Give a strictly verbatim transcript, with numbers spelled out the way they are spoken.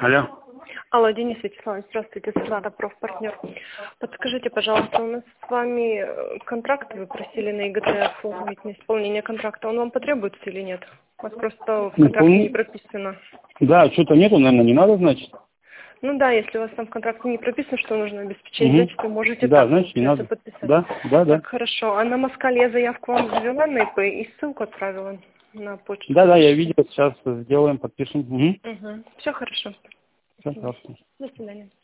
Алло. Алло, Денис Вячеславович, здравствуйте, Светлана, профпартнер. Подскажите, пожалуйста, у нас с вами контракт, вы просили на ИГТ оформить на исполнение контракта. Он вам потребуется или нет? У вас просто в контракте не прописано. Да, что-то нету, наверное, не надо, значит. Ну да, если у вас там в контракте не прописано, что нужно обеспечить, угу. значит, вы можете да, так, значит, не надо. подписать. Да, да, да. Так, хорошо. А на Москале я заявку вам завела на ИП и ссылку отправила на почту. Да, да, я видел, сейчас сделаем, подпишем. Угу. Угу. Все хорошо. Все, хорошо. До свидания.